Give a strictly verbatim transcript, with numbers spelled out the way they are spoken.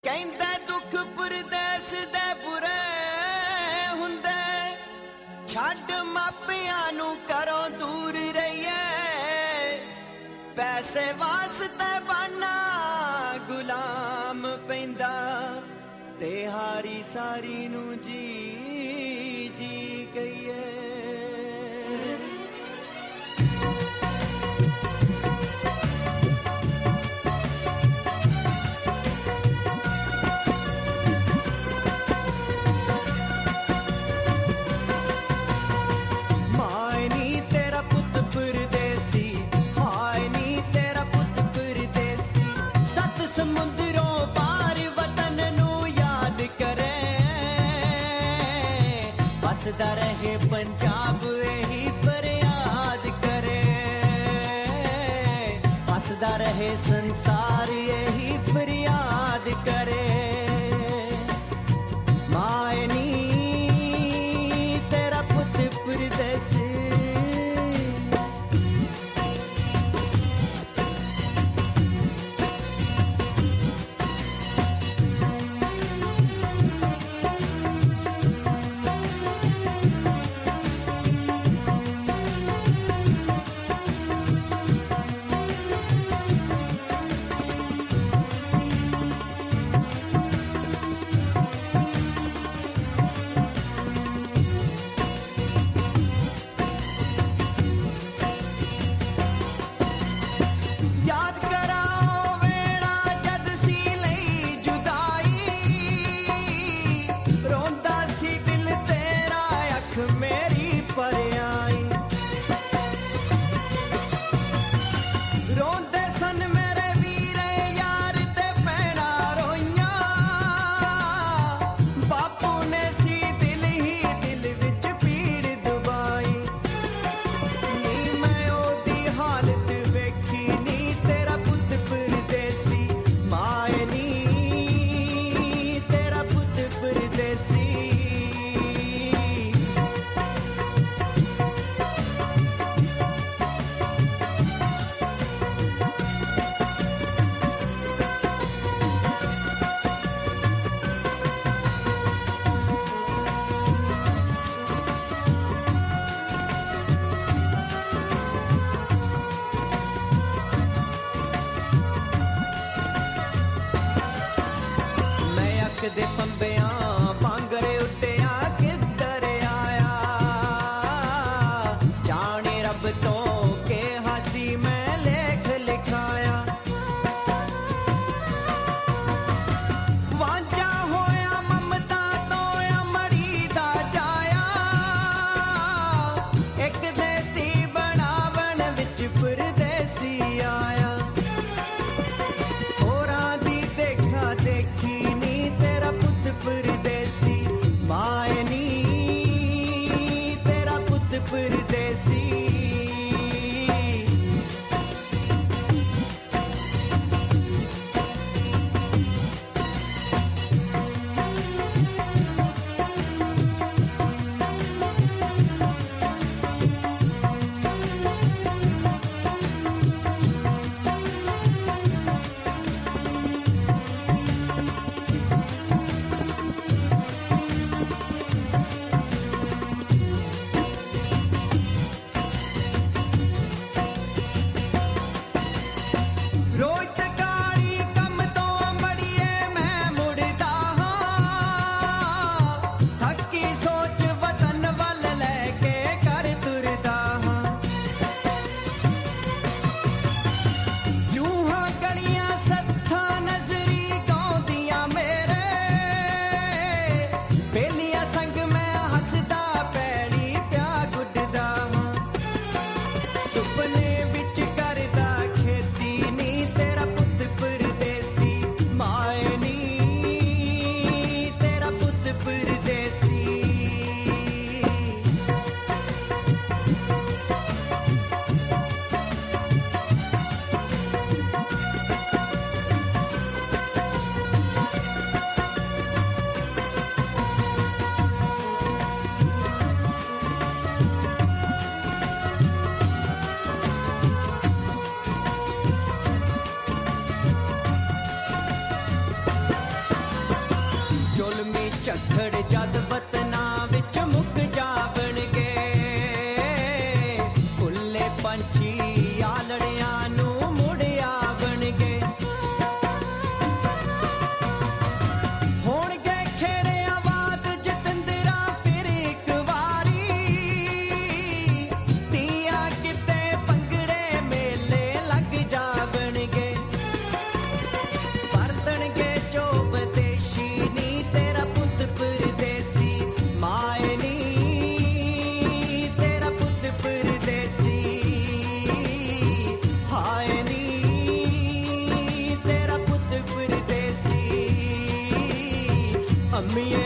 ਕਹਿੰਦਾ ਦੁੱਖ ਪਰਦੇਸ ਦੇ ਬੁਰੇ ਹੁੰਦੇ ਛੱਡ ਮਾਪਿਆਂ ਨੂੰ ਕਰੋ ਦੂਰ ਰਹੀਏ ਪੈਸੇ ਵਾਸਤੇ ਬਾਨਾ ਗੁਲਾਮ ਪੈਂਦਾ ਤੇ ਹਾਰੀ ਸਾਰੀ ਨੂੰ ਜੀ ਜੀ ਕਹੀਏ हसदा रहे पंजाब यही फरियाद करे हसदा रहे संसार यही फरियाद करे मायनी तेरा पुत परदेसी ਦੇ ਪੰਬਿਆਂ ਭਾਂਗਰੇ ਉੱਤੇ ਆ ਕਿੱਧਰ ਆਇਆ ਜਾਣੇ ਰੱਬ ਤੋਂ ਕਿ ਹਾਸੀ ਮੈਂ ਲੇਖ ਲਿਖਾਇਆ ਵਾਂਝਾ ਹੋਇਆ ਮਮਤਾ ਤੋਂ ਅਮੜੀ ਦਾ ਜਾਇਆ ਇੱਕ ਦੇਤੀ ਬਣਾਵਣ ਵਿੱਚ ਪਰਦੇਸੀ ਆਇਆ ਹੋਰਾਂ ਦੀ ਦੇਖਾ ਦੇਖੀ परदेसी जम्मिए